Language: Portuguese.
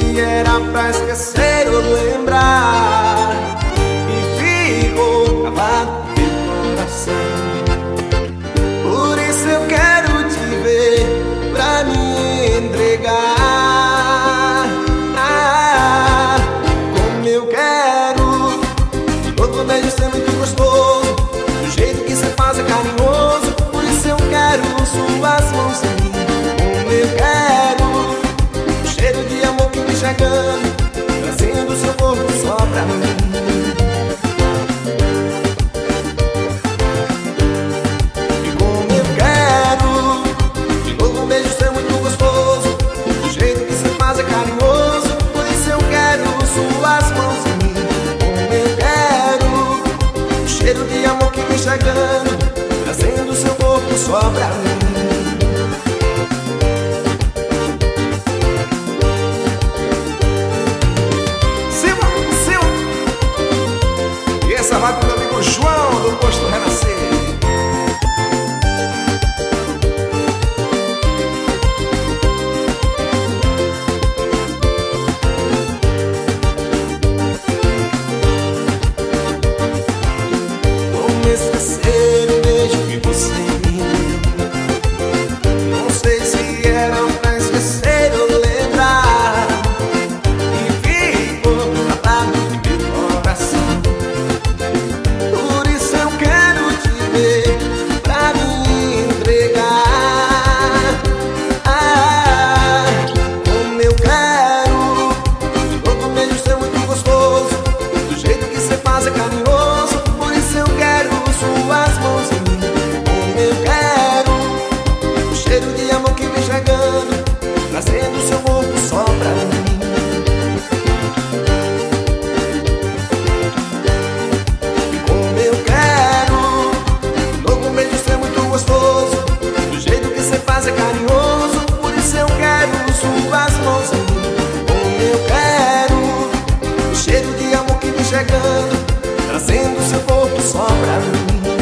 se era pra esquecer ou lembrar, e ficou gravado no meu coração. Por isso eu quero te ver pra me entregar. Como eu quero de novo beijo ser muito gostoso, do jeito que cê faz é carinhoso. Por isso eu quero suas mãos em mim. Como eu quero o cheiro de amor que me chegando, trazendo seu corpo só pra mim. E como eu quero de novo um beijo ser muito gostoso, do jeito que cê faz é carinhoso. Por isso eu quero suas mãos em mim. Como eu quero o cheiro de amor que me chegando, trazendo seu corpo só pra mim. Essa vai pro meu amigo João, do Posto Renascer. Como esquecer o beijo que você me deu? Não sei se era pra esquecer ou lembrar, e ficou gravado no meu coração. Pra me entregar. Como eu quero de novo um beijo ser muito gostoso, do jeito que cê faz é carinhoso. Por isso eu quero suas mãos em mim. Como eu quero o cheiro de amor que vem chegando, trazendo seu corpo só pra mim. Do jeito que cê faz é carinhoso, por isso eu quero suas mãos em mim. Como eu quero o cheiro de amor que vem chegando, trazendo seu corpo só pra mim.